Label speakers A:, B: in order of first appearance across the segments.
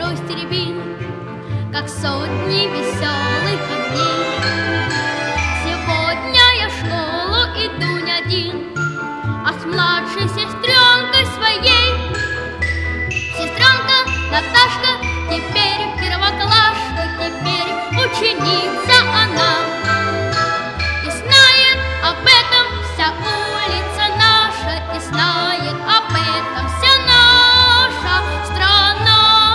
A: кости рябин, как сотни веселых огней. Сегодня я в школу иду не один, а с младшей сестренкой своей. Сестренка Наташка теперь первоклашка, теперь ученица она. И знает об этом вся улица наша, и знает об этом вся наша страна.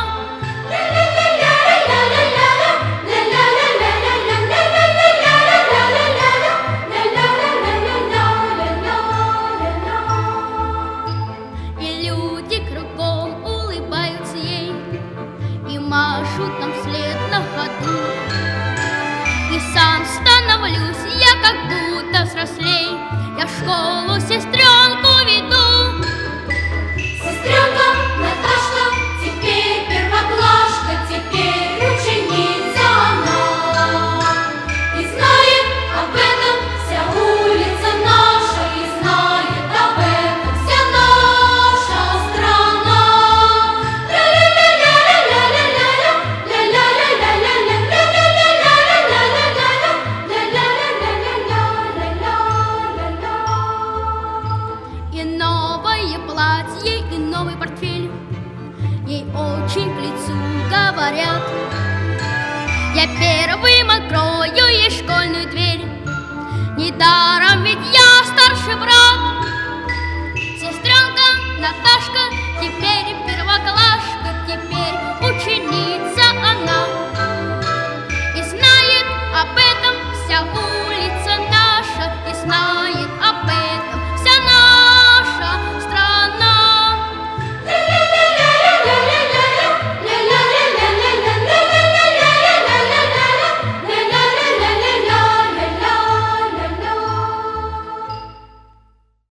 A: И люди кругом улыбаются ей и машут нам вслед на ходу. И сам становлюсь я как будто взрослей, я в школу сестренку веду.
B: Сестренка Наташка теперь первоклашка, теперь ученица она. И знает об этом вся улица наша, и знает об этом вся наша страна.
A: И новое платье, и новый портфель ей очень к лицу говорят. Я первым открою ей школьную дверь, недаром ведь я старший брат. Сестренка Наташка теперь